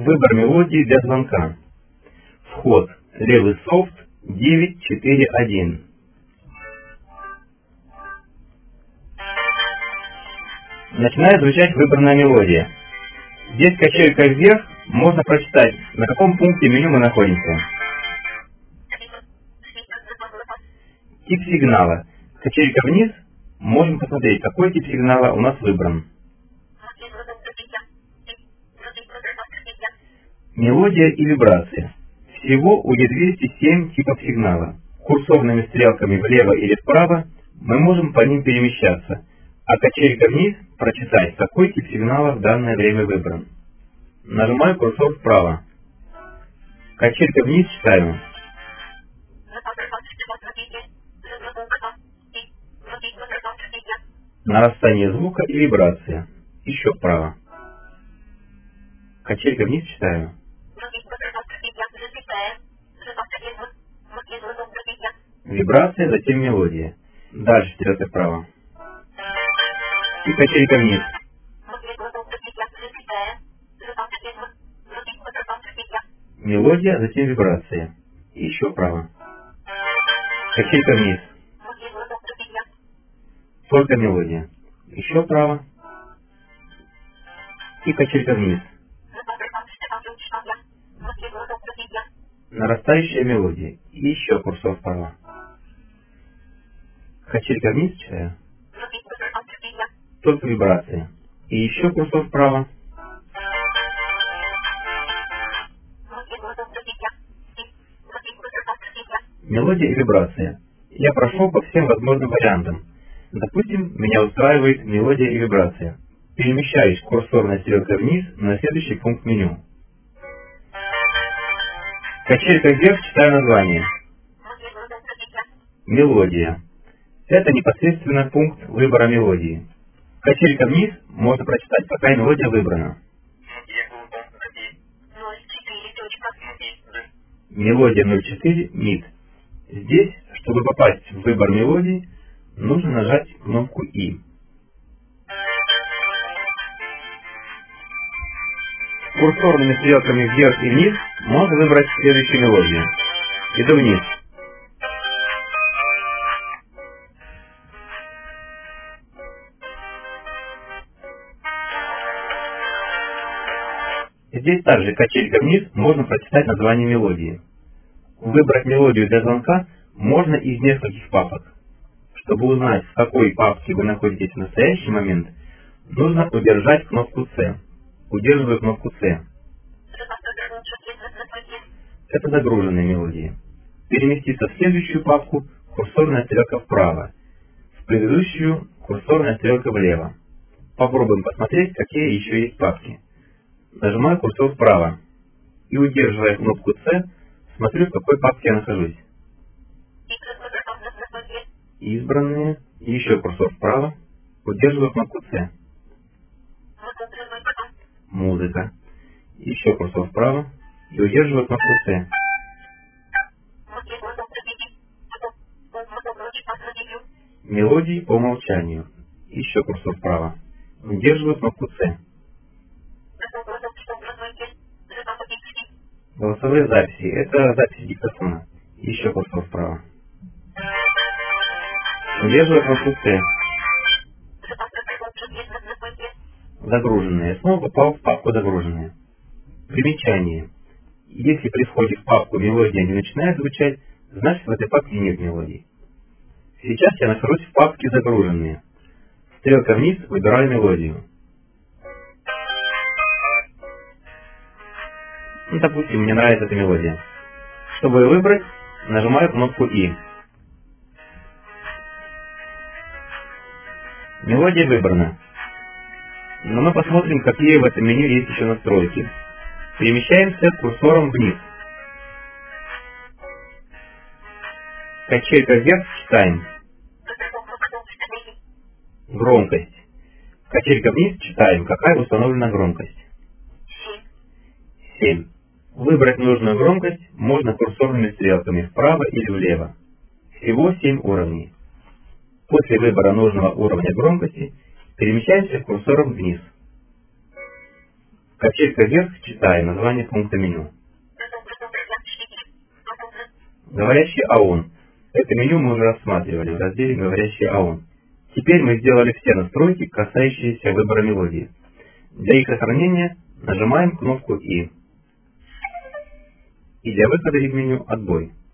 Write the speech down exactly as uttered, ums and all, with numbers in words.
Выбор мелодии для звонка. Вход. Левый софт девять четыре один. Начинает звучать выбранная мелодия. Здесь качелька вверх, можно прочитать, на каком пункте меню мы находимся. Тип сигнала. Качелька вниз, можем посмотреть, какой тип сигнала у нас выбран. Мелодия и вибрация. Всего у и двести семь типов сигнала. Курсорными стрелками влево или вправо мы можем по ним перемещаться, а качелька вниз прочитать, какой тип сигнала в данное время выбран. Нажимаю курсор вправо. Качелька вниз читаю. Нарастание звука и вибрация. Еще вправо. Качелька вниз читаю. Вибрация, затем мелодия. Дальше стрелка вправо. И качелька вниз. Мелодия, затем вибрация. И еще вправо. Качелька вниз. Только мелодия. Еще вправо. И качелька вниз. Нарастающая мелодия. И еще курсор вправо. Качелька вниз читаю. Только вибрация. И еще курсор вправо. Мелодия и вибрация. Я прошел по всем возможным вариантам. Допустим, меня устраивает мелодия и вибрация. Перемещаюсь курсорной стрелкой вниз на следующий пункт меню. Качелька вверх, читаю название. Мелодия. Это непосредственно пункт выбора мелодии. Качелька вниз, можно прочитать, какая мелодия выбрана. Мелодия ноль четыре мид. Здесь, чтобы попасть в выбор мелодии, нужно нажать кнопку И. Курсорными стрелками вверх и вниз можно выбрать следующую мелодию. Иду вниз. Здесь также качелька вниз, можно прочитать название мелодии. Выбрать мелодию для звонка можно из нескольких папок. Чтобы узнать, в какой папке вы находитесь в настоящий момент, нужно удержать кнопку С. Удерживаю кнопку С. Это загруженные мелодии. Переместиться в следующую папку, курсорная стрелка вправо. В предыдущую курсорная стрелка влево. Попробуем посмотреть, какие еще есть папки. Нажимаю курсор вправо. И удерживая кнопку С, смотрю, в какой папке я нахожусь. Избранные. И еще курсор вправо. Удерживаю кнопку С. Музыка. Еще курсор вправо. И удерживаю кнопку С. Мелодии по умолчанию. Еще курсор вправо. Удерживаю кнопку С. Голосовые записи. Это записи диктофона. Еще курсор вправо. Удерживаю кнопку С. Загруженные. Снова попал в папку загруженные. Примечание. Если при входе в папку мелодия не начинает звучать, значит в этой папке нет мелодии. Сейчас я нахожусь в папке загруженные. Стрелка вниз, выбираю мелодию. Ну, допустим, мне нравится эта мелодия. Чтобы ее выбрать, нажимаю кнопку И. Мелодия выбрана. Но мы посмотрим, какие в этом меню есть еще настройки. Перемещаемся курсором вниз. Качелька вверх, читаем. Громкость. Качелька вниз, читаем, какая установлена громкость. семь. Выбрать нужную громкость можно курсорными стрелками вправо или влево. Всего семь уровней. После выбора нужного уровня громкости перемещаемся курсором вниз. Качелька вверх, читаем название пункта меню. Говорящий ООН. Это меню мы уже рассматривали в разделе «Говорящий ООН». Теперь мы сделали все настройки, касающиеся выбора мелодии. Для их сохранения нажимаем кнопку «И». И для выхода из меню «Отбой».